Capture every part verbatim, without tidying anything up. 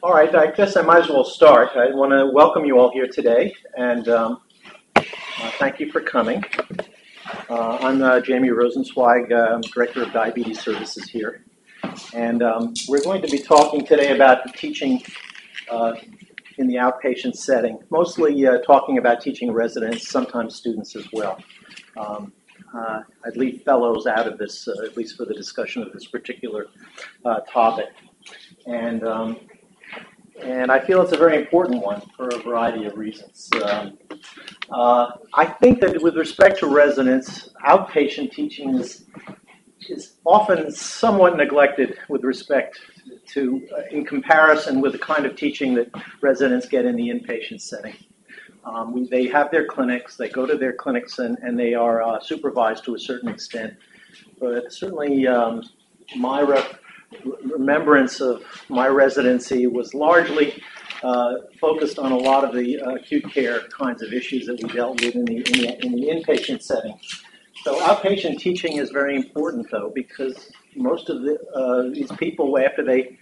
All right, I guess I might as well start. I want to welcome you all here today, and um, uh, thank you for coming. Uh, I'm uh, Jamie Rosenzweig, uh, Director of Diabetes Services here, and um, we're going to be talking today about teaching uh, in the outpatient setting, mostly uh, talking about teaching residents, sometimes students as well. Um, uh, I'd leave fellows out of this, uh, at least for the discussion of this particular uh, topic. And um, And I feel it's a very important one for a variety of reasons. Um, uh, I think that with respect to residents, outpatient teaching is, is often somewhat neglected with respect to, uh, in comparison with the kind of teaching that residents get in the inpatient setting. Um, we, they have their clinics, they go to their clinics, and, and they are uh, supervised to a certain extent. But certainly um, my rep. remembrance of my residency was largely uh, focused on a lot of the uh, acute care kinds of issues that we dealt with in the, in the, in the inpatient setting. So outpatient teaching is very important, though, because most of the, uh, these people, after they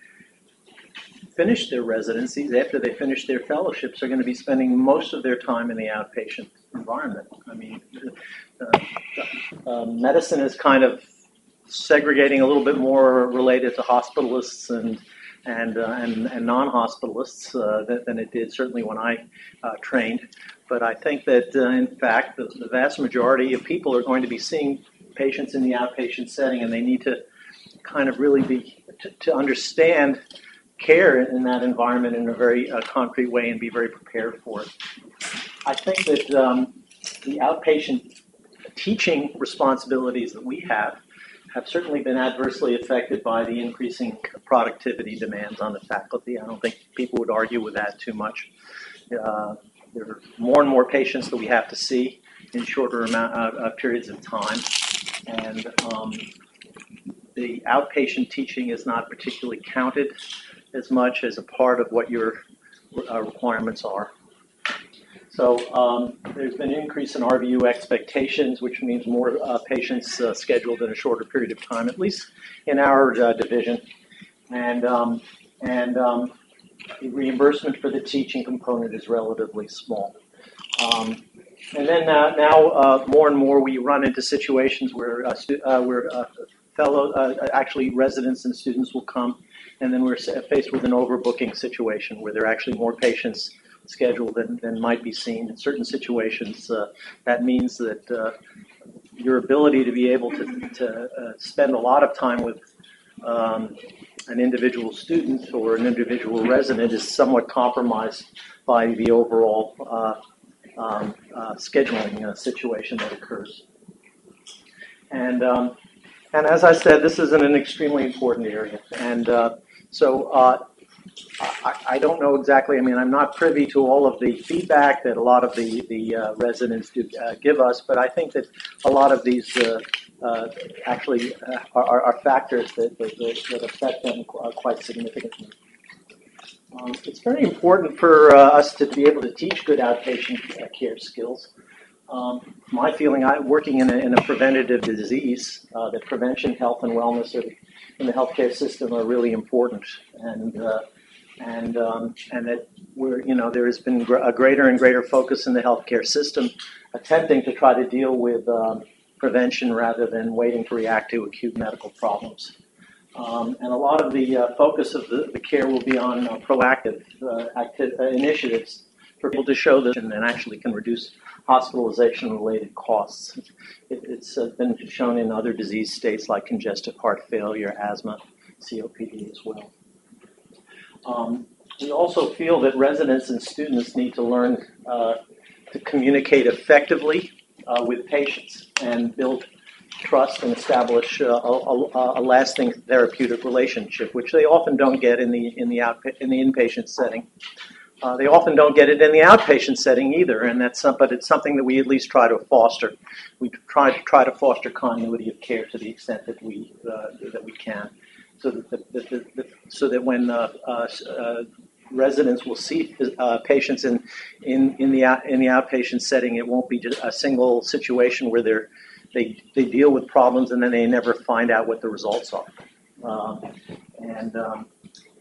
finish their residencies, after they finish their fellowships, are going to be spending most of their time in the outpatient environment. I mean, uh, uh, medicine is kind of segregating a little bit more related to hospitalists and and uh, and, and non-hospitalists uh, than, than it did certainly when I uh, trained. But I think that uh, in fact the, the vast majority of people are going to be seeing patients in the outpatient setting, and they need to kind of really be to, to understand care in that environment in a very uh, concrete way and be very prepared for it. I think that um, the outpatient teaching responsibilities that we have have certainly been adversely affected by the increasing productivity demands on the faculty. I don't think people would argue with that too much. Uh, there are more and more patients that we have to see in shorter amount, uh, uh, periods of time, and um, the outpatient teaching is not particularly counted as much as a part of what your uh, requirements are. So um, there's been an increase in R V U expectations, which means more uh, patients uh, scheduled in a shorter period of time, at least in our uh, division. And um, and um, the reimbursement for the teaching component is relatively small. Um, and then uh, now uh, more and more we run into situations where uh, stu- uh, where uh, fellow, uh, actually residents and students will come, and then we're faced with an overbooking situation where there are actually more patients scheduled than, than might be seen. In certain situations, uh, that means that uh, your ability to be able to, to uh, spend a lot of time with um, an individual student or an individual resident is somewhat compromised by the overall uh, um, uh, scheduling uh, situation that occurs. And um, and as I said, this is an, an extremely important area. And uh, so uh, I, I don't know exactly. I mean, I'm not privy to all of the feedback that a lot of the, the uh, residents do uh, give us, but I think that a lot of these uh, uh, actually uh, are, are factors that, that, that affect them quite significantly. Um, it's very important for uh, us to be able to teach good outpatient uh, care skills. Um, my feeling, I working in a, in a preventative disease, uh, that prevention, health, and wellness are, in the healthcare system are really important, and uh, and um, and that we're you know there has been gr- a greater and greater focus in the healthcare system, attempting to try to deal with um, prevention rather than waiting to react to acute medical problems. Um, and a lot of the uh, focus of the, the care will be on uh, proactive uh, acti- uh, initiatives for people to show that and actually can reduce hospitalization-related costs. It, it's uh, been shown in other disease states like congestive heart failure, asthma, C O P D as well. Um, we also feel that residents and students need to learn uh, to communicate effectively uh, with patients and build trust and establish uh, a, a, a lasting therapeutic relationship, which they often don't get in the in the outpa- in the inpatient setting. Uh, they often don't get it in the outpatient setting either, and that's some, but it's something that we at least try to foster. We try to try to foster continuity of care to the extent that we uh, that we can, so that the, the, the, the, so that when uh, uh, uh, residents will see uh, patients in in in the out, in the outpatient setting, it won't be just a single situation where they're they they deal with problems and then they never find out what the results are, um, and. Um,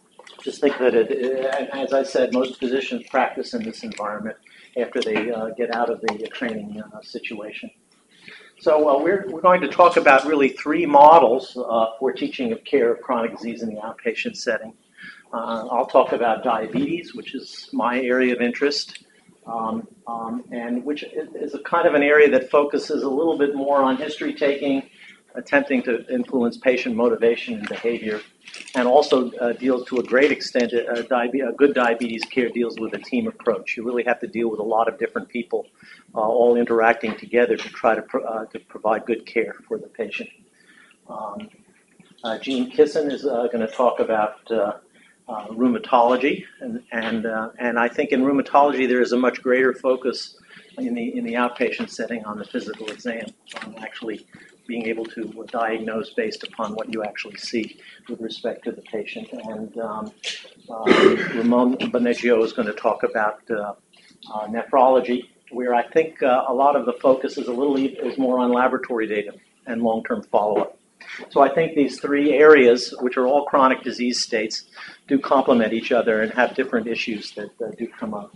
just think that, it, it, as I said, most physicians practice in this environment after they uh, get out of the training uh, situation. So uh, we're, we're going to talk about really three models uh, for teaching of care of chronic disease in the outpatient setting. Uh, I'll talk about diabetes, which is my area of interest, um, um, and which is a kind of an area that focuses a little bit more on history taking, attempting to influence patient motivation and behavior, and also uh, deals to a great extent, uh, diabe- a good diabetes care deals with a team approach. You really have to deal with a lot of different people uh, all interacting together to try to, pro- uh, to provide good care for the patient. Um, uh, Gene Kissen is uh, going to talk about uh, uh, rheumatology, and, and, uh, and I think in rheumatology there is a much greater focus in the, in the outpatient setting on the physical exam, on actually being able to diagnose based upon what you actually see with respect to the patient. And um, uh, Ramon Boneggio is going to talk about uh, uh, nephrology, where I think uh, a lot of the focus is a little is more on laboratory data and long-term follow-up. So I think these three areas, which are all chronic disease states, do complement each other and have different issues that uh, do come up.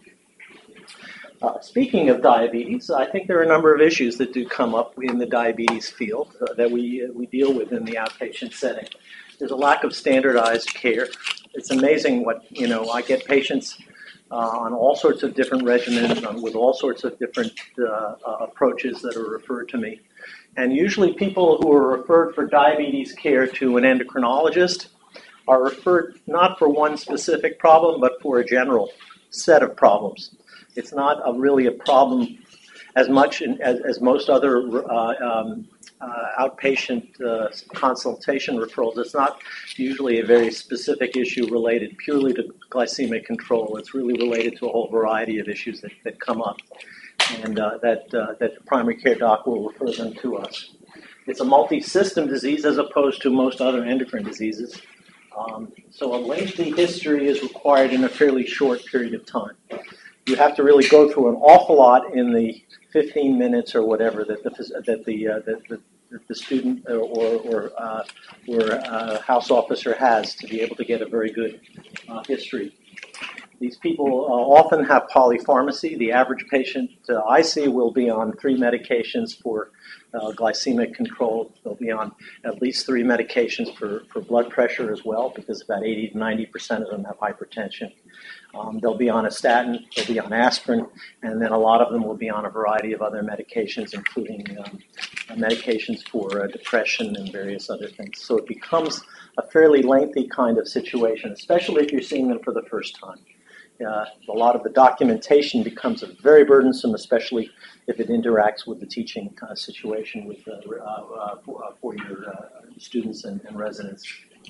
Uh, speaking of diabetes, I think there are a number of issues that do come up in the diabetes field uh, that we uh, we deal with in the outpatient setting. There's a lack of standardized care. It's amazing what, you know, I get patients uh, on all sorts of different regimens, um, with all sorts of different uh, uh, approaches that are referred to me. And usually people who are referred for diabetes care to an endocrinologist are referred not for one specific problem, but for a general set of problems. It's not a, really a problem as much in, as, as most other uh, um, uh, outpatient uh, consultation referrals. It's not usually a very specific issue related purely to glycemic control. It's really related to a whole variety of issues that, that come up, and uh, that, uh, that the primary care doc will refer them to us. It's a multi-system disease as opposed to most other endocrine diseases. Um, so a lengthy history is required in a fairly short period of time. You have to really go through an awful lot in the fifteen minutes or whatever that the that the uh, that the, the student or or uh, or uh, house officer has to be able to get a very good uh, history. These people uh, often have polypharmacy. The average patient uh, I see will be on three medications for uh, glycemic control. They'll be on at least three medications for, for blood pressure as well, because about eighty to ninety percent of them have hypertension. Um, they'll be on a statin, they'll be on aspirin, and then a lot of them will be on a variety of other medications, including um, medications for uh, depression and various other things. So it becomes a fairly lengthy kind of situation, especially if you're seeing them for the first time. Uh, a lot of the documentation becomes very burdensome, especially if it interacts with the teaching kind of situation with uh, uh, for, uh, for your uh, students and, and residents.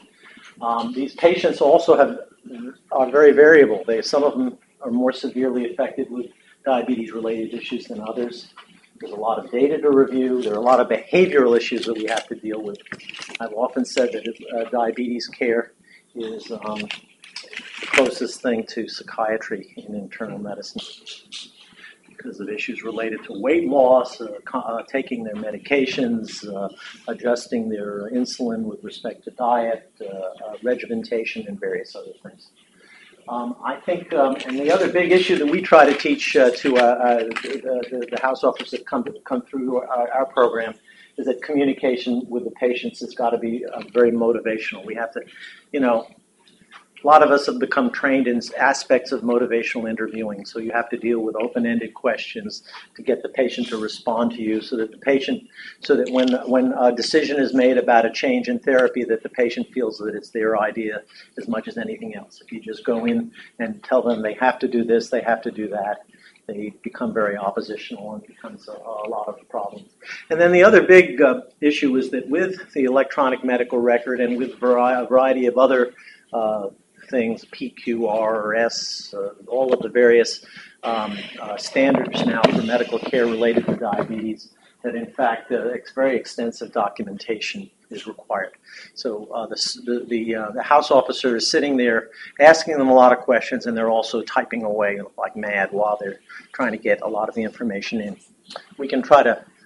Um, these patients also have are very variable. They, some of them are more severely affected with diabetes-related issues than others. There's a lot of data to review. There are a lot of behavioral issues that we have to deal with. I've often said that uh, diabetes care is um, the closest thing to psychiatry in internal medicine, because of issues related to weight loss, uh, uh, taking their medications, uh, adjusting their insulin with respect to diet, uh, uh, regimentation, and various other things. Um, I think, um, and the other big issue that we try to teach uh, to uh, uh, the, the, the house officers that come, come through our, our program is that communication with the patients has got to be uh, very motivational. We have to, you know, a lot of us have become trained in aspects of motivational interviewing, so you have to deal with open-ended questions to get the patient to respond to you, so that the patient, so that when when a decision is made about a change in therapy, that the patient feels that it's their idea as much as anything else. If you just go in and tell them they have to do this, they have to do that, they become very oppositional and it becomes a, a lot of problems. And then the other big uh, issue is that with the electronic medical record and with a variety of other uh, things, P Q R or S, uh, all of the various um, uh, standards now for medical care related to diabetes, that in fact uh, it's very extensive documentation is required. So uh, the, the, the, uh, the house officer is sitting there asking them a lot of questions, and they're also typing away like mad while they're trying to get a lot of the information in. We can try to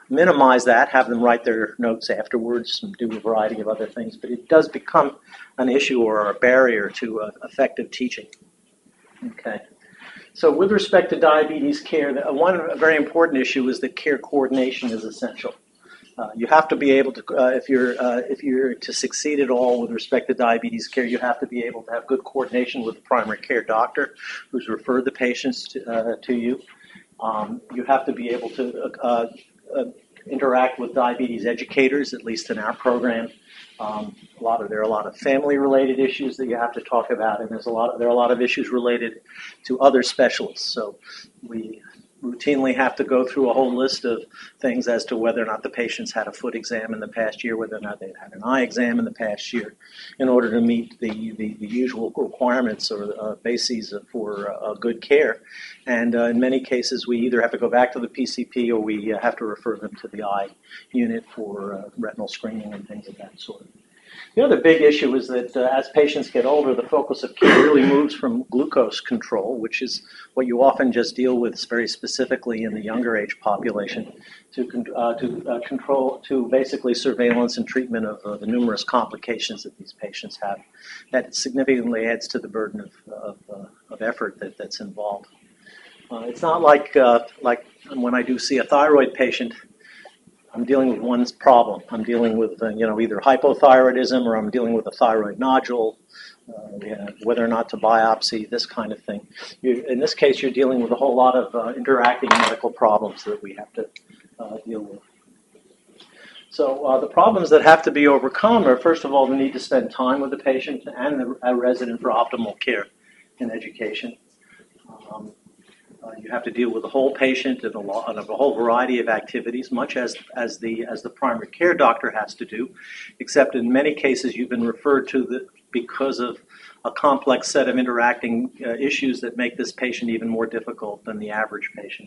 minimize that, have them write their notes afterwards and do a variety of other things, but it does become an issue or a barrier to uh, effective teaching. Okay. So with respect to diabetes care, one very important issue is that care coordination is essential. Uh, you have to be able to, uh, if you're uh, if you're to succeed at all with respect to diabetes care, you have to be able to have good coordination with the primary care doctor who's referred the patients to, uh, to you. Um, you have to be able to uh, uh, interact with diabetes educators, at least in our program. Um, a lot of there are a lot of family-related issues that you have to talk about, and there's a lot of, there are a lot of issues related to other specialists. So we routinely have to go through a whole list of things as to whether or not the patients had a foot exam in the past year, whether or not they'd had an eye exam in the past year, in order to meet the, the, the usual requirements or uh, bases for uh, good care. And uh, in many cases, we either have to go back to the P C P or we uh, have to refer them to the eye unit for uh, retinal screening and things of that sort. The other big issue is that uh, as patients get older, the focus of care really moves from glucose control, which is what you often just deal with very specifically in the younger age population, to, uh, to uh, control, to basically surveillance and treatment of uh, the numerous complications that these patients have. That significantly adds to the burden of, of, uh, of effort that, that's involved. Uh, it's not like uh, like when I do see a thyroid patient, I'm dealing with one problem. I'm dealing with, uh, you know, either hypothyroidism or I'm dealing with a thyroid nodule, uh, yeah, whether or not to biopsy, this kind of thing. You, in this case, you're dealing with a whole lot of uh, interacting medical problems that we have to uh, deal with. So uh, the problems that have to be overcome are, first of all, the need to spend time with the patient and the uh, resident for optimal care and education. Um, Uh, you have to deal with the whole patient and a, lot, and a whole variety of activities, much as as the as the primary care doctor has to do, except in many cases you've been referred to the, because of a complex set of interacting uh, issues that make this patient even more difficult than the average patient.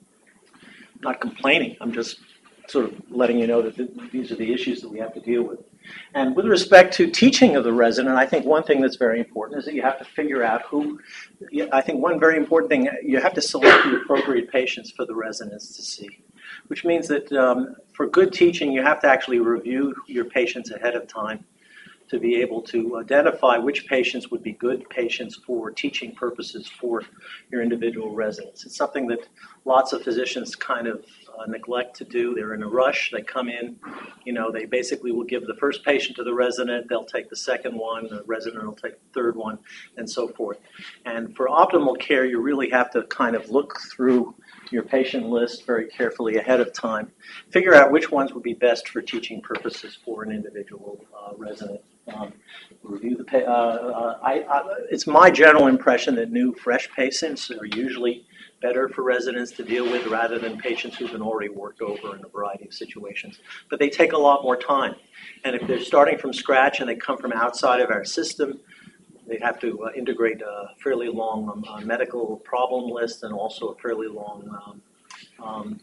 I'm not complaining. I'm just sort of letting you know that th- these are the issues that we have to deal with. And with respect to teaching of the resident, I think one thing that's very important is that you have to figure out who, I think one very important thing, you have to select the appropriate patients for the residents to see, which means that um, for good teaching, you have to actually review your patients ahead of time to be able to identify which patients would be good patients for teaching purposes for your individual residents. It's something that lots of physicians kind of uh, neglect to do. They're in a rush. They come in, you know, they basically will give the first patient to the resident. They'll take the second one. The resident will take the third one, and so forth. And for optimal care, you really have to kind of look through your patient list very carefully ahead of time. Figure out which ones would be best for teaching purposes for an individual uh, resident. Um, review the. Pa- uh, uh, I, I, it's my general impression that new, fresh patients are usually better for residents to deal with rather than patients who've been already worked over in a variety of situations. But they take a lot more time, and if they're starting from scratch and they come from outside of our system, they have to uh, integrate a fairly long um, uh, medical problem list and also a fairly long um, um,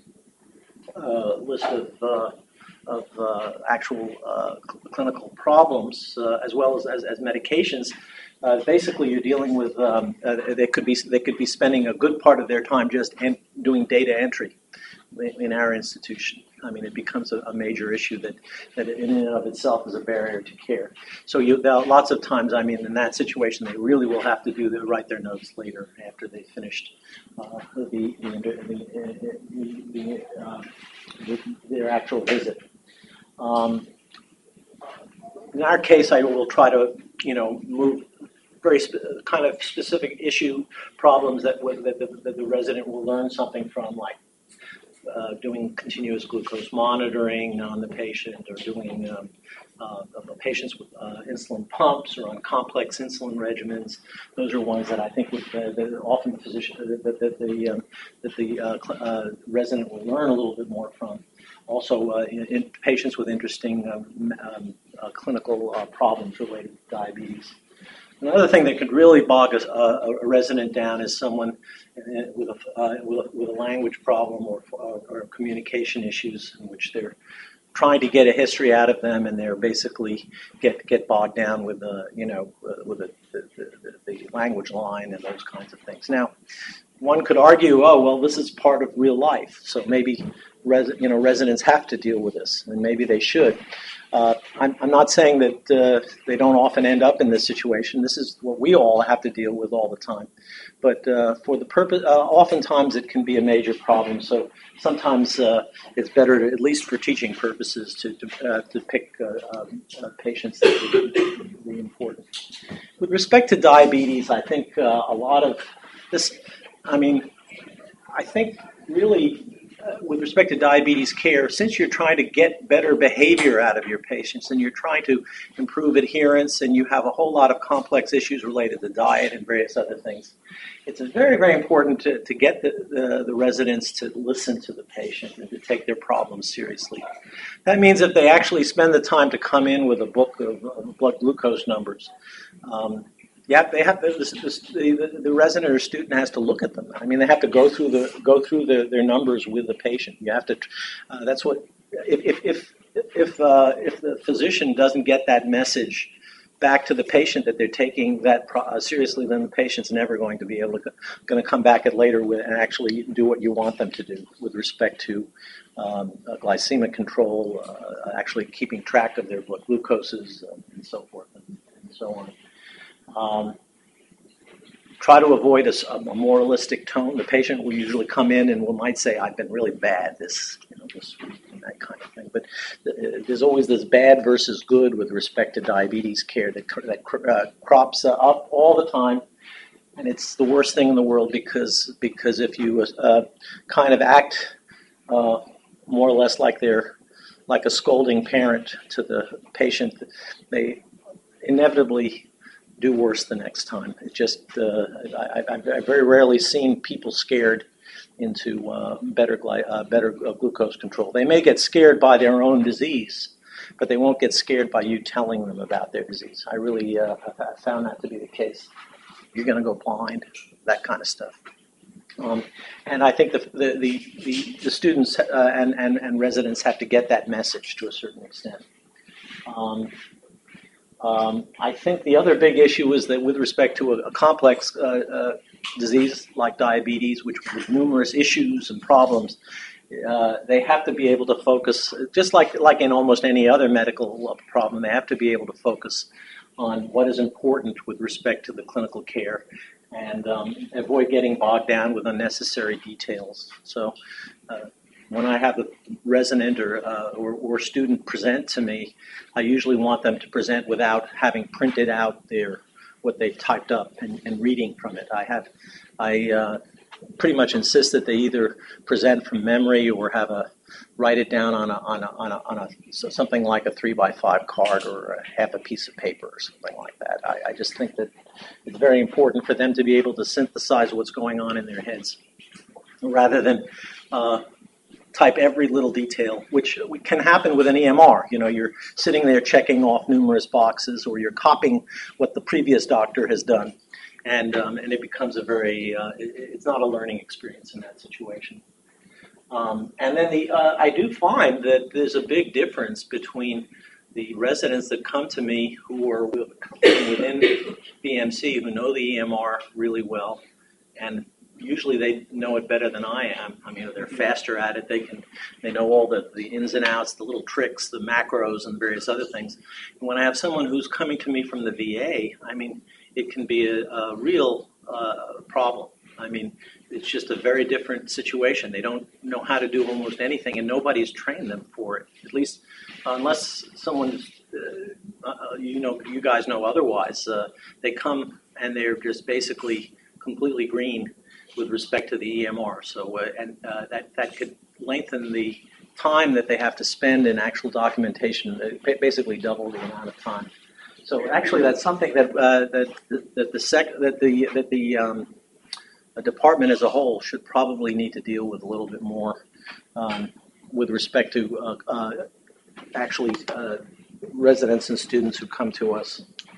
uh, list of. Uh, of uh, actual uh, cl- clinical problems, uh, as well as, as, as medications. Uh, basically, you're dealing with, um, uh, they could be they could be spending a good part of their time just en- doing data entry in our institution. I mean, it becomes a, a major issue that, that in and of itself is a barrier to care. So you, lots of times, I mean, in that situation, they really will have to do the, write their notes later after they've finished uh, the, the, the, the, the, uh, the, their actual visit. Um, in our case, I will try to, you know, move very sp- kind of specific issue problems that, w- that, the, that the resident will learn something from, like uh, doing continuous glucose monitoring on the patient, or doing um, uh, patients with uh, insulin pumps or on complex insulin regimens. Those are ones that I think would, uh, that often the physician that, that the um, that the uh, cl- uh, resident will learn a little bit more from. Also, uh, in, in patients with interesting um, um, uh, clinical uh, problems related to diabetes. Another thing that could really bog a, a, a resident down is someone with a, uh, with a, with a language problem or, or, or communication issues in which they're trying to get a history out of them, and they're basically get get bogged down with the you know with the, the, the, the language line and those kinds of things. Now, one could argue, oh well, this is part of real life, so maybe res, you know, residents have to deal with this, and maybe they should. Uh, I'm, I'm not saying that uh, they don't often end up in this situation. This is what we all have to deal with all the time. But uh, for the purpose, uh, oftentimes it can be a major problem. So sometimes uh, it's better, to, at least for teaching purposes, to to, uh, to pick uh, um, uh, patients that are really important. With respect to diabetes, I think uh, a lot of this. I mean, I think really. Uh, with respect to diabetes care, since you're trying to get better behavior out of your patients and you're trying to improve adherence and you have a whole lot of complex issues related to diet and various other things, it's very, very important to, to get the, the, the residents to listen to the patient and to take their problems seriously. That means if they actually spend the time to come in with a book of, of blood glucose numbers, um, Yeah, they have to, the, the, the resident or student has to look at them. I mean, they have to go through the go through the, their numbers with the patient. You have to. Uh, that's what if if if if, uh, if the physician doesn't get that message back to the patient that they're taking that pro- uh, seriously, then the patient's never going to be able to going to come back at later with and actually do what you want them to do with respect to um, uh, glycemic control, uh, actually keeping track of their blood glucoses uh, and so forth and, and so on. Um, try to avoid a, a moralistic tone. The patient will usually come in and will might say, "I've been really bad this, you know, this week," and that kind of thing. But th- there's always this bad versus good with respect to diabetes care that that uh, crops uh, up all the time, and it's the worst thing in the world because because if you uh, kind of act uh, more or less like they're like a scolding parent to the patient, they inevitably do worse the next time. It just uh, I, I've, I've very rarely seen people scared into uh, better gly- uh, better glucose control. They may get scared by their own disease, but they won't get scared by you telling them about their disease. I really uh, have found that to be the case. You're going to go blind, that kind of stuff. Um, and I think the the the, the, the students uh, and, and and residents have to get that message to a certain extent. Um, Um, I think the other big issue is that with respect to a, a complex uh, uh, disease like diabetes, which with numerous issues and problems, uh, they have to be able to focus, just like, like in almost any other medical problem, they have to be able to focus on what is important with respect to the clinical care and um, avoid getting bogged down with unnecessary details. So uh, when I have a resident or, uh, or or student present to me, I usually want them to present without having printed out their what they typed up and, and reading from it. I have I uh, pretty much insist that they either present from memory or have a write it down on a on a on a, on a so something like a three by five card or a half a piece of paper or something like that. I, I just think that it's very important for them to be able to synthesize what's going on in their heads, rather than Uh, type every little detail, which can happen with an E M R. You know, you're sitting there checking off numerous boxes, or you're copying what the previous doctor has done, and um, and it becomes a very, uh, it, it's not a learning experience in that situation. Um, and then the uh, I do find that there's a big difference between the residents that come to me who are within B M C, who know the E M R really well, and usually they know it better than I am. I mean, they're faster at it. They can, they know all the, the ins and outs, the little tricks, the macros, and various other things. And when I have someone who's coming to me from the V A, I mean, it can be a, a real uh, problem. I mean, it's just a very different situation. They don't know how to do almost anything, and nobody's trained them for it. At least, unless someone's, uh, uh, you know, you guys know otherwise. Uh, they come and they're just basically completely green with respect to the E M R. So, uh, and uh, that, that could lengthen the time that they have to spend in actual documentation, uh, basically double the amount of time. So actually that's something that, uh, that, that the sec, that the, that the um, department as a whole should probably need to deal with a little bit more um, with respect to uh, uh, actually uh, residents and students who come to us.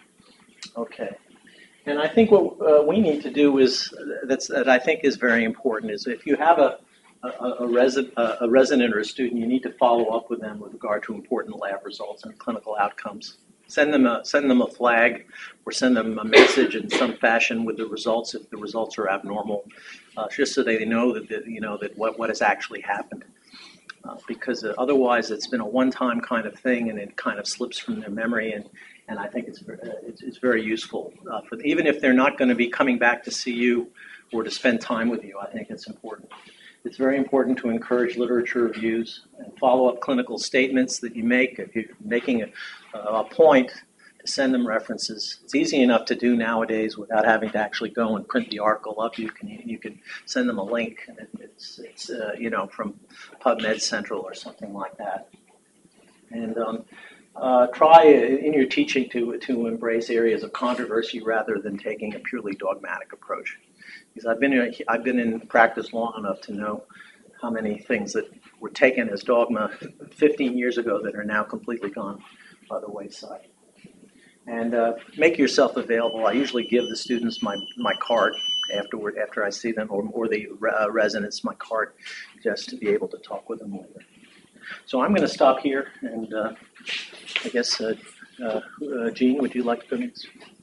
Okay. And I think what uh, we need to do is that's that I think is very important is if you have a a, a, resi- a resident or a student, you need to follow up with them with regard to important lab results and clinical outcomes. Send them a send them a flag or send them a message in some fashion with the results if the results are abnormal, uh, just so they know that the, you know that what, what has actually happened. uh, because uh, otherwise it's been a one-time kind of thing and it kind of slips from their memory. And, and I think it's, uh, it's, it's very useful uh, for the, even if they're not going to be coming back to see you or to spend time with you. I think it's important. It's very important to encourage literature reviews and follow up clinical statements that you make. If you're making a, a point, to send them references. It's easy enough to do nowadays without having to actually go and print the article up. You can you can send them a link, and it, it's it's uh, you know, from PubMed Central or something like that. And um, uh, try in your teaching to to embrace areas of controversy rather than taking a purely dogmatic approach. Because I've been in, I've been in practice long enough to know how many things that were taken as dogma fifteen years ago that are now completely gone by the wayside. And uh, make yourself available. I usually give the students my, my card afterward, after I see them, or, or the uh, residents my card, just to be able to talk with them later. So I'm going to stop here, and uh, I guess, uh, uh, uh, Jean, would you like to come in?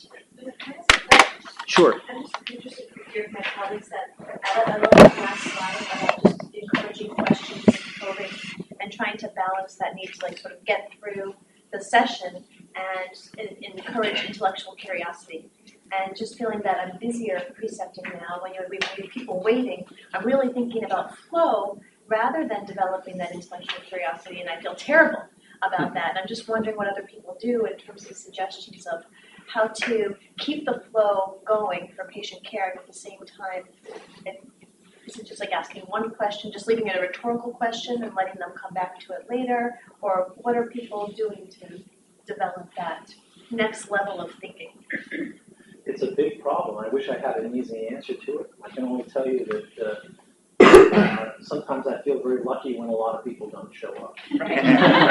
Sure. I'm just interested to hear my colleagues that I love the last slide about just encouraging questions and probing and trying to balance that need to like sort of get through the session and in, encourage intellectual curiosity. And just feeling that I'm busier precepting now when you have people waiting, I'm really thinking about flow rather than developing that intellectual curiosity, and I feel terrible about that. And I'm just wondering what other people do in terms of suggestions of how to keep the flow going for patient care and at the same time. And is it just like asking one question, just leaving it a rhetorical question and letting them come back to it later? Or what are people doing to develop that next level of thinking? It's a big problem. I wish I had an easy answer to it. I can only tell you that uh, uh, sometimes I feel very lucky when a lot of people don't show up. Right.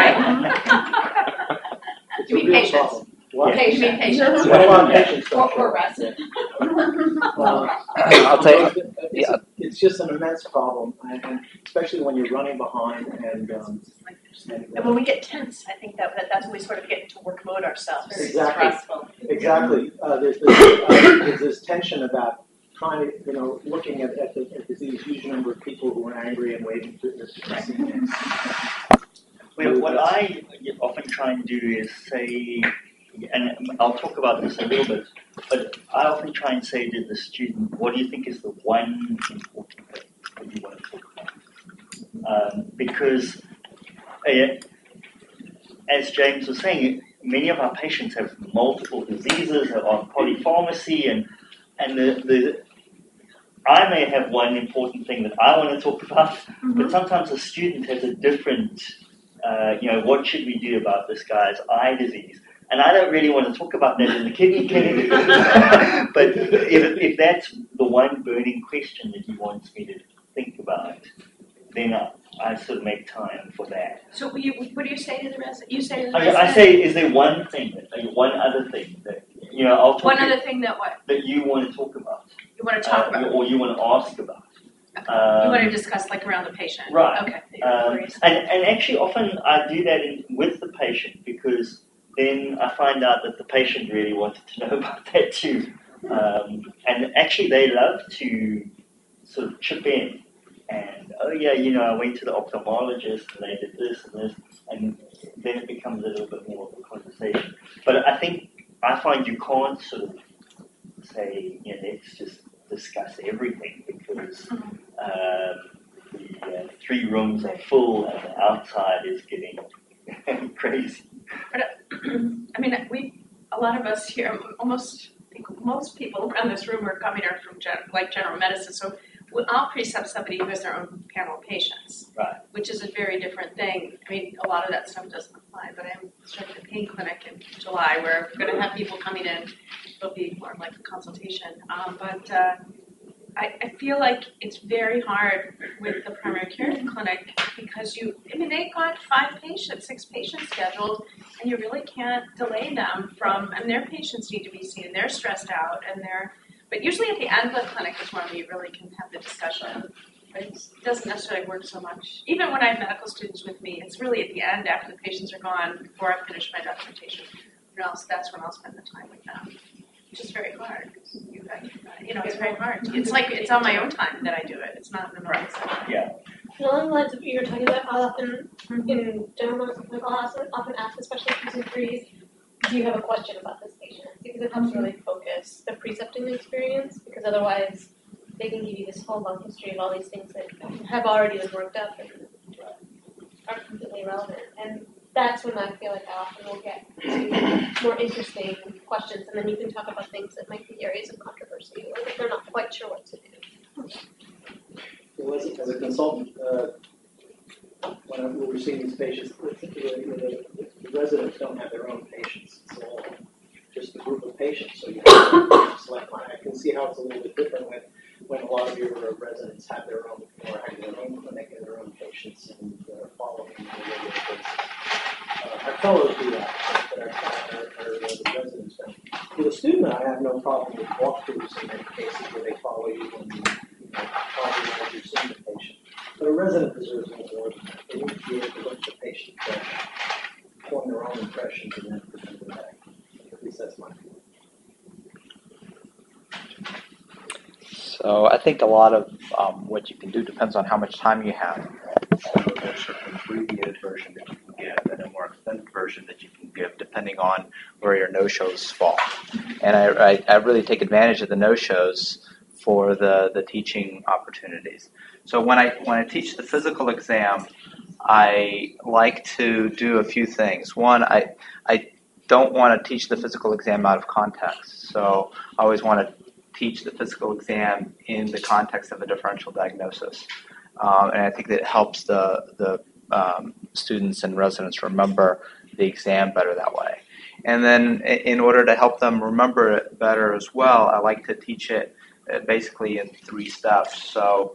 Right. It's You a mean real patience. problem. What? Okay, you mean patience. Well, a lot of patients don't Or, show or up. rest. Uh, I'll tell you. It's, Yeah. it's just an immense problem, and, and especially when you're running behind and. Um, and And when we get tense, I think that, that that's when we sort of get into work mode ourselves. Very Exactly. stressful. Exactly. Uh, there's, this, uh, there's this tension about trying to, you know, looking at, at, the, at this huge number of people who are angry and waiting to see things. Well, what I often try and do is say, and I'll talk about this a little bit, but I often try and say to the student, what do you think is the one important thing that you want to talk about? Um, because, uh, as James was saying, many of our patients have multiple diseases, are on polypharmacy, and and the, the I may have one important thing that I want to talk about, mm-hmm. but sometimes a student has a different, uh, you know, what should we do about this guy's eye disease? And I don't really want to talk about that in the kidney clinic, but if, if that's the one burning question that he wants me to think about, then I, I sort of make time for that. So you, what do you say to the resident? You say to the I, resident? I say, is there one thing, that, one other thing that, you know, I'll talk One to, other thing that what? that you want to talk about. You want to talk uh, about? Or you want to ask about. Okay. Um, you want to discuss like around the patient. Right. Okay. Um, and, and actually often I do that in, with the patient because then I find out that the patient really wanted to know about that too. Um, and actually they love to sort of chip in and, oh yeah, you know, I went to the ophthalmologist and they did this and this, and then it becomes a little bit more of a conversation. But I think, I find you can't sort of say, you know, let's just discuss everything because uh, the uh, three rooms are full and the outside is getting crazy. But, I mean, we, a lot of us here, almost, I think most people around this room are coming are from gen, like general medicine, so I'll precept somebody who has their own panel of patients, right. which is a very different thing. I mean, a lot of that stuff doesn't apply, but I'm starting a pain clinic in July where we're going to have people coming in. It'll be more like a consultation. Um, but uh, I, I feel like it's very hard with the primary care clinic because you, I mean, they've got five patients, six patients scheduled, and you really can't delay them from, and their patients need to be seen, they're stressed out, and they're, but usually at the end of the clinic is when we really can have the discussion. But it doesn't necessarily work so much. Even when I have medical students with me, it's really at the end after the patients are gone, before I finish my documentation. And else, that's when I'll spend the time with them, which is very hard. You know, it's very hard. It's like it's on my own time that I do it. It's not in the right session. Yeah. Along the lines of what you were talking about, I'll often, in general or something, I'll often, often ask, especially if using pre's, do you have a question about this patient? Because it helps really focus the precepting experience, because otherwise they can give you this whole long history of all these things that have already been worked up and are completely irrelevant. And that's when I feel like I often will get to more interesting questions, and then you can talk about things that might be areas of controversy, or that they're not quite sure what to do. Well, as, a, as a consultant, uh, when I'm overseeing these patients, the, the, the residents don't have their own patients. It's all just a group of patients, so you have to select one. I can see how it's a little bit different when, when a lot of your residents have their own, or have their own clinic and their own patients and uh, follow them on a regular basis. Uh, our fellows do that, but our, our, our, our the residents don't. With a student, I have no problem with walkthroughs in many cases where they follow you and you know, follow you as you're seeing the patient. But a resident deserves no more than that. They need to be able to look at the patient, uh, form their own impressions, and then present them back. At least that's my view. So I think a lot of um, what you can do depends on how much time you have. And there's sort of an abbreviated version that you can give and a more extended version that you can give depending on where your no-shows fall. And I, I, I really take advantage of the no-shows for the, the teaching opportunities. So when I when I teach the physical exam, I like to do a few things. One, I I don't want to teach the physical exam out of context. So I always want to teach the physical exam in the context of a differential diagnosis. Um, and I think that it helps the, the um, students and residents remember the exam better that way. And then in order to help them remember it better as well, I like to teach it basically in three steps. So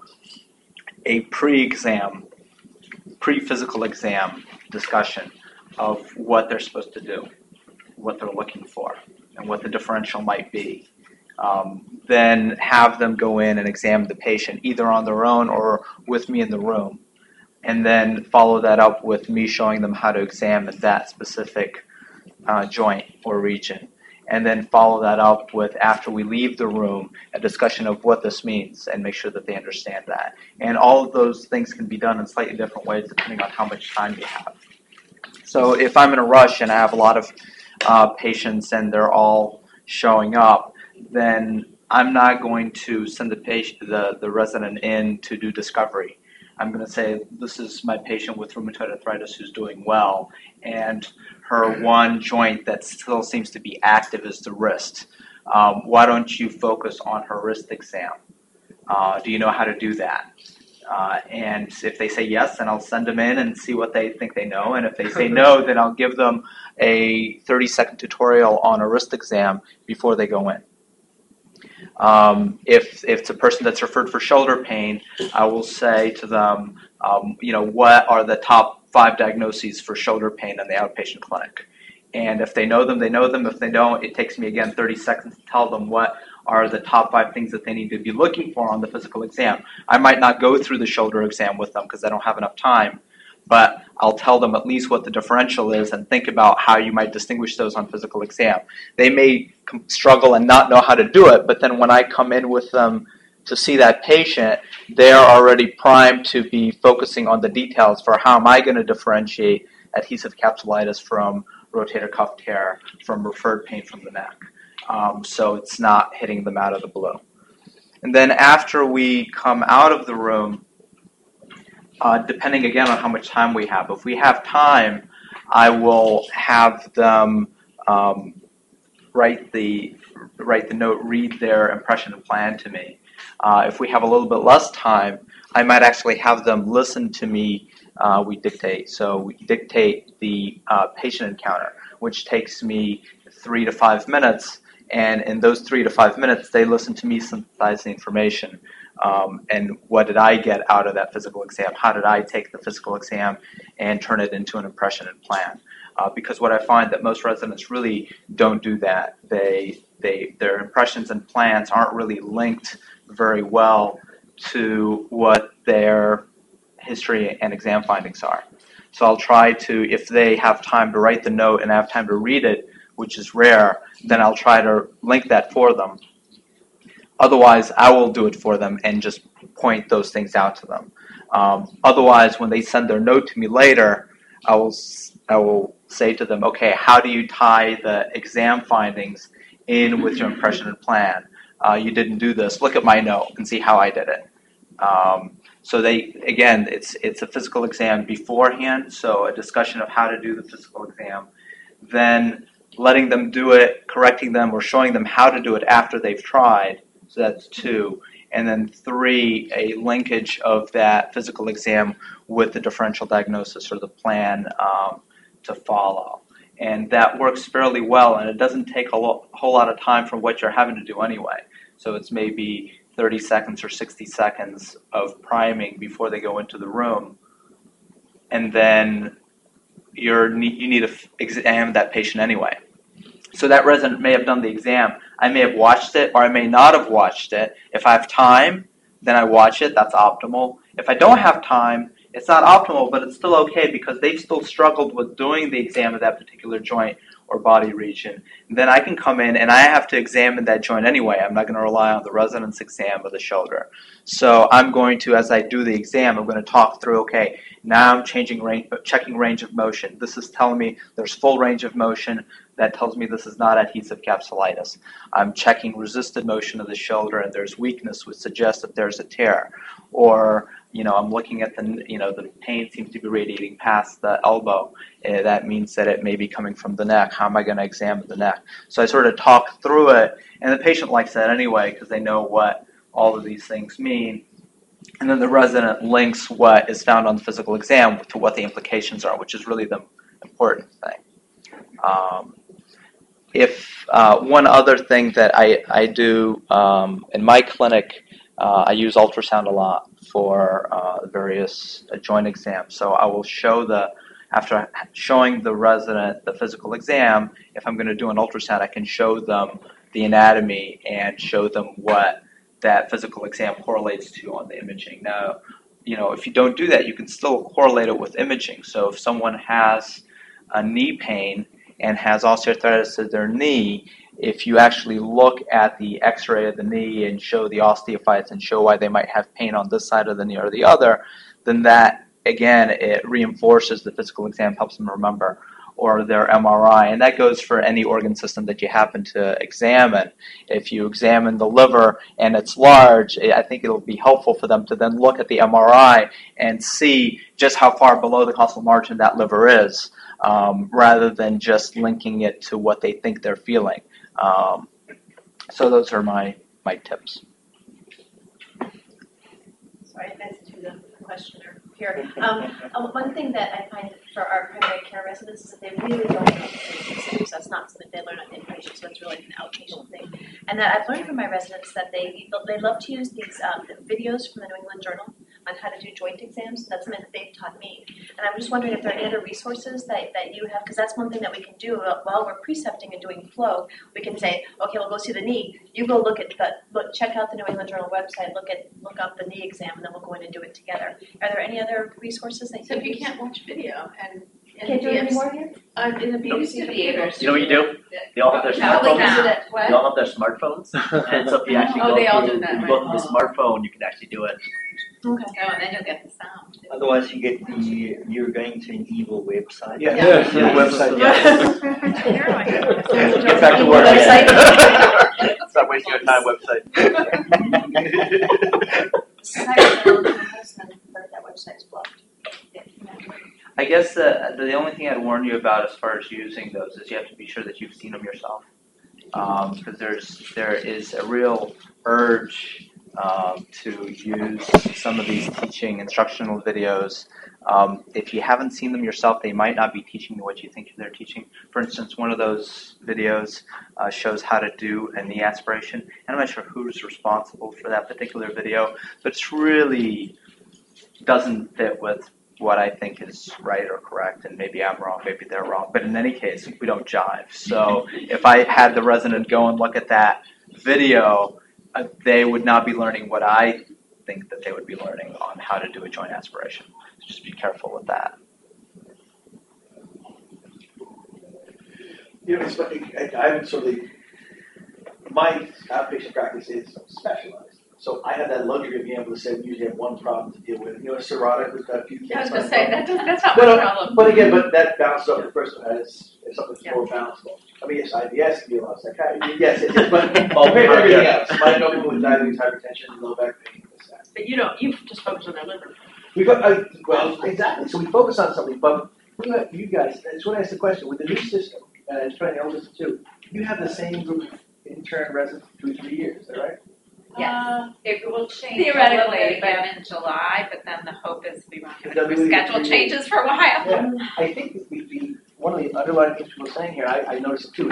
a pre-exam, pre-physical exam discussion of what they're supposed to do, what they're looking for, and what the differential might be. Um, then have them go in and examine the patient either on their own or with me in the room. And then follow that up with me showing them how to examine that specific uh, joint or region. And then follow that up with, after we leave the room, a discussion of what this means and make sure that they understand that. And all of those things can be done in slightly different ways depending on how much time you have. So if I'm in a rush and I have a lot of uh, patients and they're all showing up, then I'm not going to send the patient, the, the resident in to do discovery. I'm going to say, this is my patient with rheumatoid arthritis who's doing well, and her one joint that still seems to be active is the wrist. Um, why don't you focus on her wrist exam? Uh, do you know how to do that? Uh, and if they say yes, then I'll send them in and see what they think they know. And if they say no, then I'll give them a thirty-second tutorial on a wrist exam before they go in. Um, if, if it's a person that's referred for shoulder pain, I will say to them, um, you know, what are the top five diagnoses for shoulder pain in the outpatient clinic? And if they know them, they know them. If they don't, it takes me, again, thirty seconds to tell them what are the top five things that they need to be looking for on the physical exam. I might not go through the shoulder exam with them because I don't have enough time, but I'll tell them at least what the differential is and think about how you might distinguish those on physical exam. They may struggle and not know how to do it, but then when I come in with them to see that patient, they're already primed to be focusing on the details for how am I going to differentiate adhesive capsulitis from rotator cuff tear, from referred pain from the neck. Um, so it's not hitting them out of the blue. And then after we come out of the room, uh, depending again on how much time we have, if we have time, I will have them um, write the write the note, read their impression and plan to me. Uh, if we have a little bit less time, I might actually have them listen to me. Uh, we dictate. So we dictate the uh, patient encounter, which takes me three to five minutes. And in those three to five minutes, they listen to me synthesize the information. Um, and what did I get out of that physical exam? How did I take the physical exam and turn it into an impression and plan? Uh, because what I find that most residents really don't do that. They, they, their impressions and plans aren't really linked very well to what their history and exam findings are. So I'll try to, if they have time to write the note and have time to read it, which is rare, then I'll try to link that for them. Otherwise, I will do it for them and just point those things out to them. Um, otherwise, when they send their note to me later, I will I will say to them, okay, how do you tie the exam findings in with your impression and plan? Uh, you didn't do this. Look at my note and see how I did it. Um, so they, again, it's it's a physical exam beforehand, so a discussion of how to do the physical exam, then letting them do it, correcting them, or showing them how to do it after they've tried. So that's two. And then three, a linkage of that physical exam with the differential diagnosis or the plan um, to follow. And that works fairly well, and it doesn't take a lo- whole lot of time from what you're having to do anyway. So it's maybe thirty seconds or sixty seconds of priming before they go into the room. And then you're, you need to examine that patient anyway. So that resident may have done the exam. I may have watched it, or I may not have watched it. If I have time, then I watch it. That's optimal. If I don't have time, it's not optimal, but it's still okay because they've still struggled with doing the exam of that particular joint or body region. And then I can come in and I have to examine that joint anyway. I'm not going to rely on the resident's exam of the shoulder. So I'm going to, as I do the exam, I'm going to talk through, okay, now I'm changing range, checking range of motion. This is telling me there's full range of motion. That tells me this is not adhesive capsulitis. I'm checking resisted motion of the shoulder and there's weakness, which suggests that there's a tear. Or, you know, I'm looking at the, you know, the pain seems to be radiating past the elbow. Uh, that means that it may be coming from the neck. How am I going to examine the neck? So I sort of talk through it, and the patient likes that anyway because they know what all of these things mean. And then the resident links what is found on the physical exam to what the implications are, which is really the important thing. Um, if uh, one other thing that I, I do um, in my clinic, uh, I use ultrasound a lot for uh, various uh, joint exams. So I will show the, after showing the resident the physical exam, if I'm going to do an ultrasound, I can show them the anatomy and show them what that physical exam correlates to on the imaging. Now, you know, if you don't do that, you can still correlate it with imaging. So if someone has a knee pain and has osteoarthritis of their knee, if you actually look at the x-ray of the knee and show the osteophytes and show why they might have pain on this side of the knee or the other, then that, again, it reinforces the physical exam, helps them remember, or their M R I. And that goes for any organ system that you happen to examine. If you examine the liver and it's large, I think it'll be helpful for them to then look at the M R I and see just how far below the causal margin that liver is, um, rather than just linking it to what they think they're feeling. Um, so those are my, my tips. Sorry, that's to the questioner here. Um, uh, one thing that I find for our primary care residents is that they really don't know things. So that's not something they learn on the inpatient, so it's really an outpatient thing. And that I've learned from my residents that they they love to use these um, videos from the New England Journal on how to do joint exams. That's something that they've taught me. And I'm just wondering if there are any other resources that, that you have, because that's one thing that we can do while we're precepting and doing flow. We can say, okay, we'll go see the knee. You go look at the look, check out the New England Journal website. Look at look up the knee exam, and then we'll go in and do it together. Are there any other resources that So you if you use? can't watch video and in Can't the do it B M C, anymore here? uh, in the B M C computers. You know what you do? They all have their Probably smartphones. use it at what? They all have their smartphones, and so if you actually Oh, go they all through, do that, if you right? go through the smartphone, you can actually do it. Okay. Oh, and then you'll get the sound. too. Otherwise, you get the you're going to an evil website. Yeah, Yeah. yeah, yeah, website, yeah. Get back to work. Website. Stop wasting your time, website. That website is blocked. I guess uh, the only thing I'd warn you about as far as using those is you have to be sure that you've seen them yourself, because um, there's there is a real urge um, to use some of these teaching instructional videos. Um, if you haven't seen them yourself, they might not be teaching you what you think they're teaching. For instance, one of those videos uh, shows how to do a knee aspiration, and I'm not sure who's responsible for that particular video, but it's really doesn't fit with what I think is right or correct, and maybe I'm wrong, maybe they're wrong. But in any case, we don't jive. So if I had the resident go and look at that video, uh, they would not be learning what I think that they would be learning on how to do a joint aspiration. So just be careful with that. You know, it's funny, I, I'm sort of, my outpatient practice is specialized. So I have that luxury of being able to say we usually have one problem to deal with. You know, a cirrhotic who's got a few kids. I was on gonna say, the that does, that's not No, my no, problem. But again, but that bounces up the person has it's something that's Yeah. more bounceable. I mean, yes, I B S can be a lot of psychiatry. Yes, it is, but compared to everything else, my no with diabetes, hypertension, low back pain, this, that. But you don't, you just focus on their liver. We go, uh, well, exactly. So we focus on something, but you you guys, I just want to ask the question: with the new system, and it's trying the old system too, you have the same group of intern residents for two, three years, is that right? Yes. It will change a little Theoretically, bit but- again in July, but then the hope is we won't have That'll any be schedule three changes for a while. Yeah, I think that the, the, one of the underlying things people are saying here, I, I noticed it too,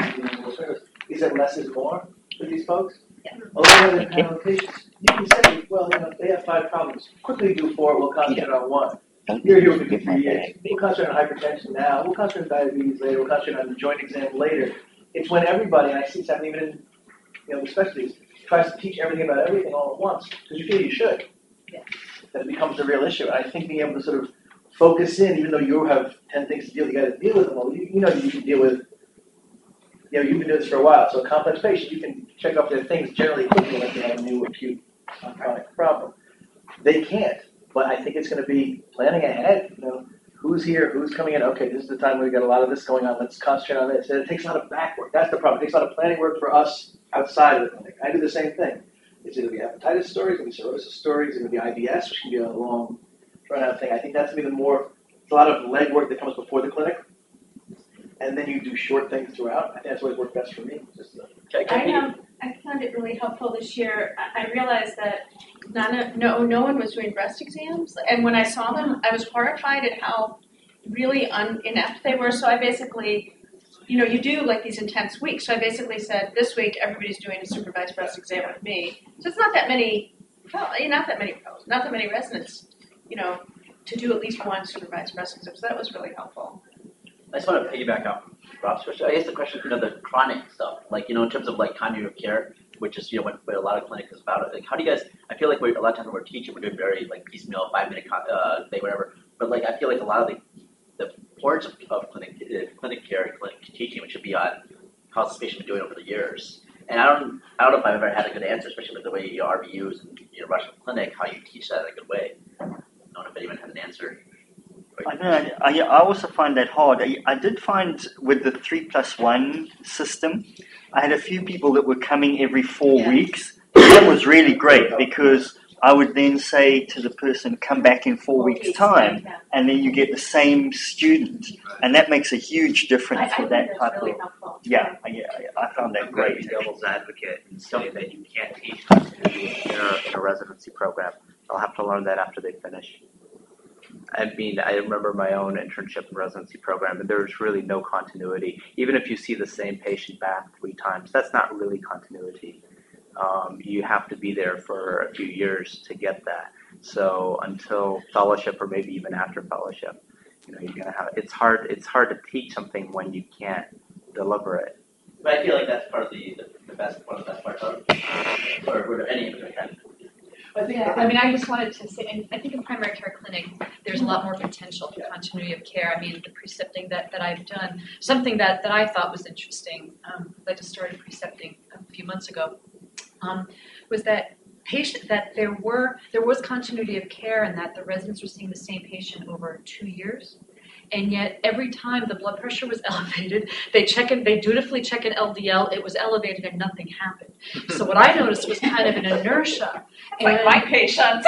is that less is more for these folks? Yeah. Although they have locations, you can say, well, you know, they have five problems, quickly do four, we'll concentrate on one. You're here with me for three years, we'll concentrate on hypertension now, we'll concentrate on diabetes later, we'll concentrate on the joint exam later. It's when everybody, and I see this happening even in, you know, the specialties, tries to teach everything about everything all at once, because you feel you should. Yeah. That it becomes a real issue. And I think being able to sort of focus in, even though you have ten things to deal with, you got to deal with them all. You, you know you can deal with, you know, you've been doing this for a while. So a complex patient, you can check off their things generally quickly unless they have a new acute chronic problem. They can't, but I think it's going to be planning ahead. You know, who's here, who's coming in? Okay, this is the time where we got a lot of this going on. Let's concentrate on this. And it takes a lot of back work. That's the problem. It takes a lot of planning work for us outside of the clinic. I do the same thing. It's going to be hepatitis stories, it's going to be cirrhosis stories, it's going to be I B S, which can be a long, drawn-out thing. I think that's going to be the more, it's a lot of legwork that comes before the clinic, and then you do short things throughout. I think that's always worked best for me. Just uh, I um, I found it really helpful this year. I, I realized that none of, no, no one was doing breast exams, and when I saw them, I was horrified at how really un, inept they were. So I basically, you know, you do like these intense weeks. So I basically said, this week everybody's doing a supervised breast exam with me. So it's not that many, well, not that many fellows, not that many residents, you know, to do at least one supervised breast exam. So that was really helpful. I just want to piggyback off Rob's question. I guess the question, you know, the chronic stuff, like, you know, in terms of like continuity of care, which is, you know, what, what a lot of clinics is about. Like, how do you guys, I feel like we're, a lot of times when we're teaching, we're doing very like piecemeal, five minute uh, thing, whatever. But like, I feel like a lot of the, the importance of, of clinic, uh, clinic care and clinic teaching, which should be on how this patient been doing over the years. And I don't, I don't know if I've ever had a good answer, especially with the way you R V Us and you know, rush the clinic, how you teach that in a good way. I don't know if anyone has an answer. I don't know. I, I also find that hard. I, I did find with the three plus one system, I had a few people that were coming every four Yeah. weeks. That was really great because I would then say to the person, come back in four weeks' time, Yeah. and then you get the same student, and that makes a huge I, I difference think with that that's type really of. helpful. Yeah, I- yeah, I found that I'm going to great. be devil's advocate and say that you can't teach continuity in a, in a residency program. They'll have to learn that after they finish. I mean, I remember my own internship and residency program, and there's really no continuity. Even if you see the same patient back three times, that's not really continuity. Um, you have to be there for a few years to get that. So until fellowship, or maybe even after fellowship, you know, you're gonna have. It's hard. It's hard to teach something when you can't deliver it. But I feel like that's part of the, the, the best, one of the best parts of it. Or, or any of it. I think, Yeah, I mean, I just wanted to say, and I think in primary care clinic, there's a lot more potential for continuity of care. I mean, the precepting that, that I've done, something that, that I thought was interesting, um, I just started precepting a few months ago, um, was that patient, that there were, there was continuity of care and that the residents were seeing the same patient over two years. And yet every time the blood pressure was elevated, they check in, they dutifully check an L D L, it was elevated and nothing happened. So what I noticed was kind of an inertia. Like And- my patients.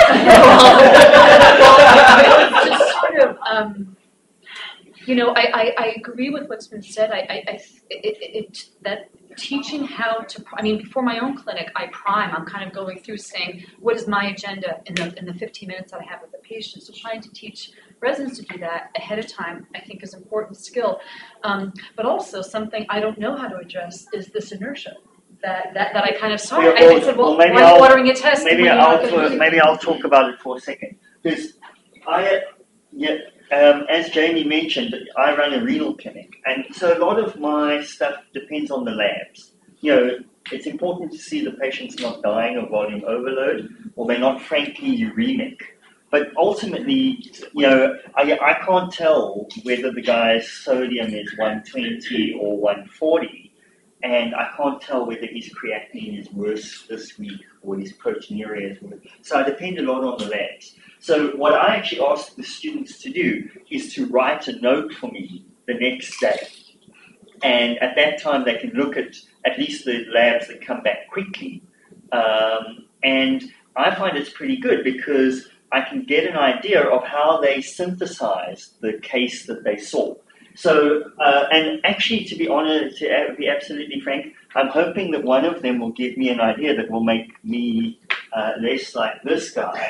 well, it was just sort of, um, you know, I, I, I agree with what's been said. I, I, I it, it, it, that teaching how to, I mean, before my own clinic, I prime. I'm kind of going through saying, what is my agenda in the in the fifteen minutes that I have with the patient? So trying to teach residents to do that ahead of time, I think, is an important skill. Um, but also something I don't know how to address is this inertia. That, that, that I kind of saw. Yeah, I well, said, well, well, maybe why are you I'll- ordering a test? Maybe when you're I'll not gonna use it? maybe I'll talk about it for a second because I yeah um, as Jamie mentioned, I run a renal clinic, and so a lot of my stuff depends on the labs. You know, it's important to see the patient's not dying of volume overload, or they're not frankly uremic. But ultimately, you know, I I can't tell whether the guy's sodium is one twenty or one forty. and I can't tell whether his creatinine is worse this week or his proteinuria is worse. So I depend a lot on the labs. So what I actually ask the students to do is to write a note for me the next day. And at that time, they can look at at least the labs that come back quickly. Um, and I find it's pretty good because I can get an idea of how they synthesized the case that they saw. So, uh, and actually, to be honest, to be absolutely frank, I'm hoping that one of them will give me an idea that will make me uh, less like this guy,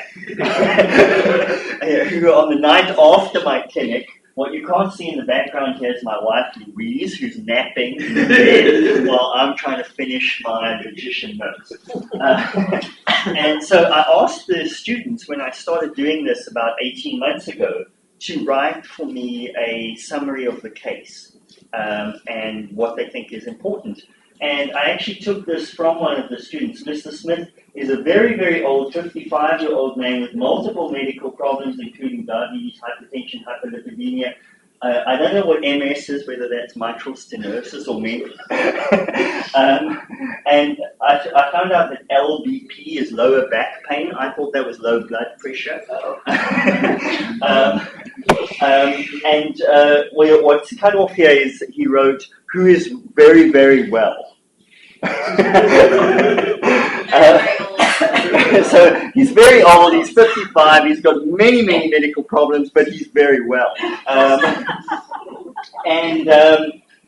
who on the night after my clinic, what you can't see in the background here is my wife Louise, who's napping in bed while I'm trying to finish my logician notes. Uh, and so I asked the students when I started doing this about eighteen months ago to write for me a summary of the case um, and what they think is important. And I actually took this from one of the students. Mister Smith is a very, very old, fifty-five-year-old man with multiple medical problems, including diabetes, hypertension, hyperlipidemia. Uh, I don't know what M S is, whether that's mitral stenosis or mental. um, and I, I found out that L B P is lower back pain. I thought that was low blood pressure. um, um, and uh, well, what's cut off here is he wrote, who is very, very well. uh, so he's very old, he's fifty-five, he's got many, many medical problems, but he's very well. Um, and um,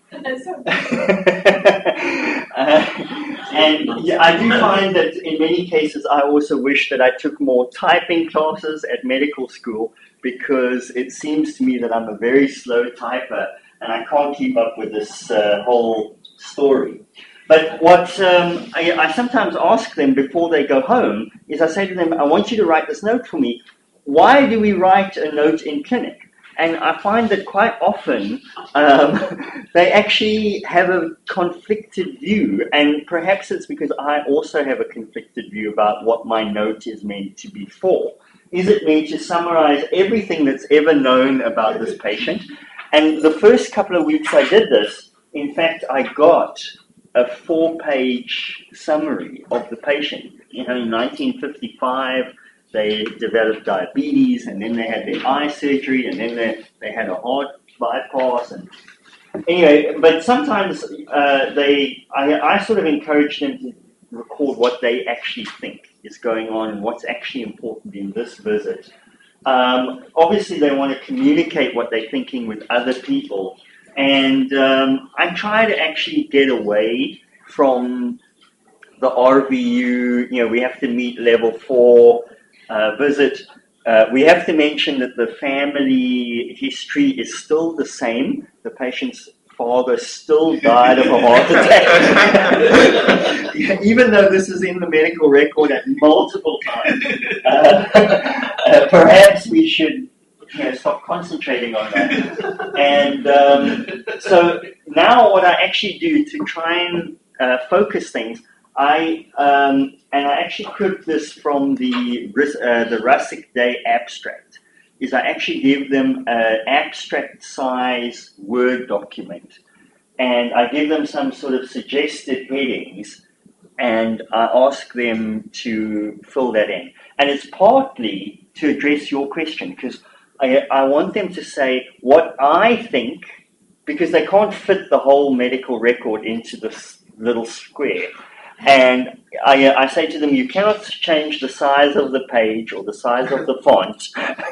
uh, and yeah, I do find that in many cases I also wish that I took more typing classes at medical school, because it seems to me that I'm a very slow typer and I can't keep up with this uh, whole story. But what um, I, I sometimes ask them before they go home is I say to them, I want you to write this note for me. Why do we write a note in clinic? And I find that quite often um, they actually have a conflicted view, and perhaps it's because I also have a conflicted view about what my note is meant to be for. Is it meant to summarize everything that's ever known about this patient? And the first couple of weeks I did this, in fact, I got a four-page summary of the patient. You know, in nineteen fifty-five, they developed diabetes, and then they had their eye surgery, and then they, they had a heart bypass. And anyway, but sometimes uh, they, I, I sort of encourage them to record what they actually think is going on and what's actually important in this visit. Um, obviously, they want to communicate what they're thinking with other people. And um, I try to actually get away from the R V U, you know, we have to meet level four uh, visit. Uh, we have to mention that the family history is still the same. The patient's father still died of a heart attack, even though this is in the medical record at multiple times. Uh, uh, perhaps we should you know, stop concentrating on that. And um, so now what I actually do to try and uh, focus things, I um, and I actually quote this from the uh, the Russick Day abstract, is I actually give them an abstract size Word document, and I give them some sort of suggested headings, and I ask them to fill that in. And it's partly to address your question, because I, I want them to say what I think, because they can't fit the whole medical record into this little square. And I, I say to them, you cannot change the size of the page or the size of the font.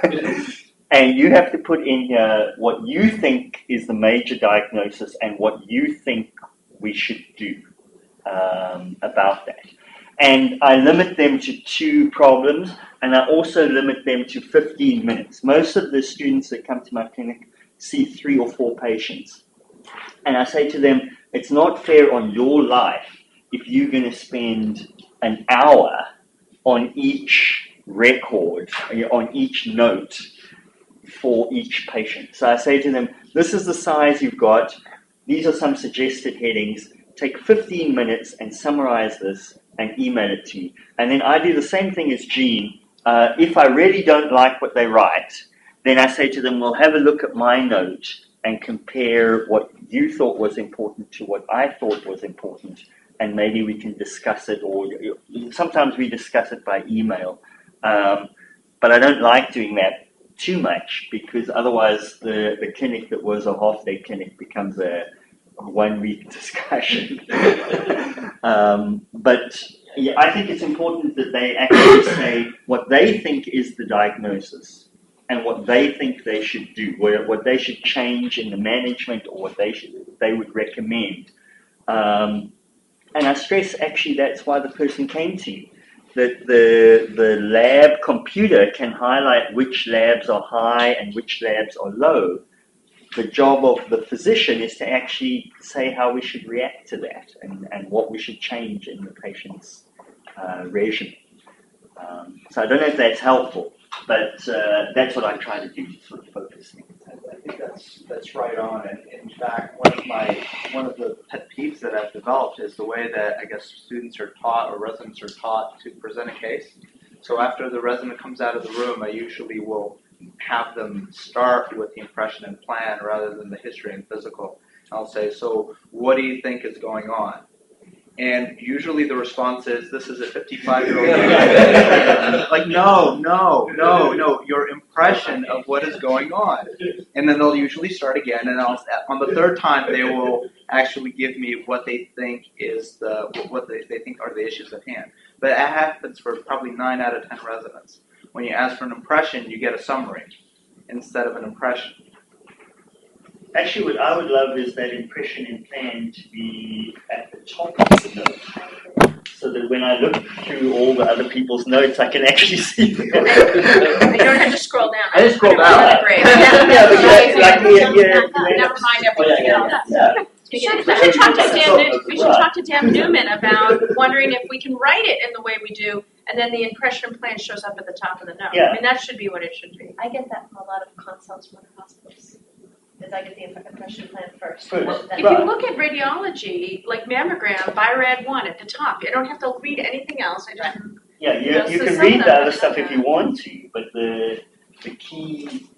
And you have to put in here what you think is the major diagnosis and what you think we should do um, about that. And I limit them to two problems, and I also limit them to fifteen minutes. Most of the students that come to my clinic see three or four patients. And I say to them, it's not fair on your life if you're going to spend an hour on each record, on each note for each patient. So I say to them, this is the size you've got. These are some suggested headings. Take fifteen minutes and summarize this and email it to me. And then I do the same thing as Jean. Uh, if I really don't like what they write, then I say to them, well, have a look at my note and compare what you thought was important to what I thought was important, and maybe we can discuss it, or sometimes we discuss it by email. Um, but I don't like doing that too much, because otherwise the, the clinic that was a half-day clinic becomes a, a one-week discussion. um, but yeah, I think it's important that they actually say what they think is the diagnosis and what they think they should do, what, what they should change in the management, or what they should they would recommend. Um, and I stress, actually, that's why the person came to you. That the, the lab computer can highlight which labs are high and which labs are low. The job of the physician is to actually say how we should react to that, and, and what we should change in the patient's uh, regimen. Um, so I don't know if that's helpful, but uh, that's what I try to do, to sort of focus things. I think that's that's right on. And in fact, one of my one of the pet peeves that I've developed is the way that I guess students are taught, or residents are taught, to present a case. So after the resident comes out of the room, I usually will have them start with the impression and plan rather than the history and physical. I'll say, so what do you think is going on? And usually the response is, this is a fifty-five-year-old man. Like, no, no, no, no, your impression of what is going on. And then they'll usually start again, and I'll, on the third time, they will actually give me what they think is the, what they, they think are the issues at hand. But it happens for probably nine out of ten residents. When you ask for an impression, you get a summary instead of an impression. Actually, what I would love is that impression and plan to be at the top of the note, so that when I look through all the other people's notes, I can actually see them. You don't have to scroll down. I just scroll down. Yeah, great. Yeah, but yeah, like, yeah, yeah, Never mind everything else. Yeah. We should, we should talk to Dan, we should talk to Dan Newman about wondering if we can write it in the way we do, and then the impression plan shows up at the top of the note. Yeah. I mean, that should be what it should be. I get that from a lot of consults from other hospitals. Is I get the impression plan first. First. and then- If you look at radiology, like mammogram, BI-RAD one at the top, you don't have to read anything else. I just, Yeah, you, Yeah, you so can some read of the them other have stuff if that. you want to, but the the key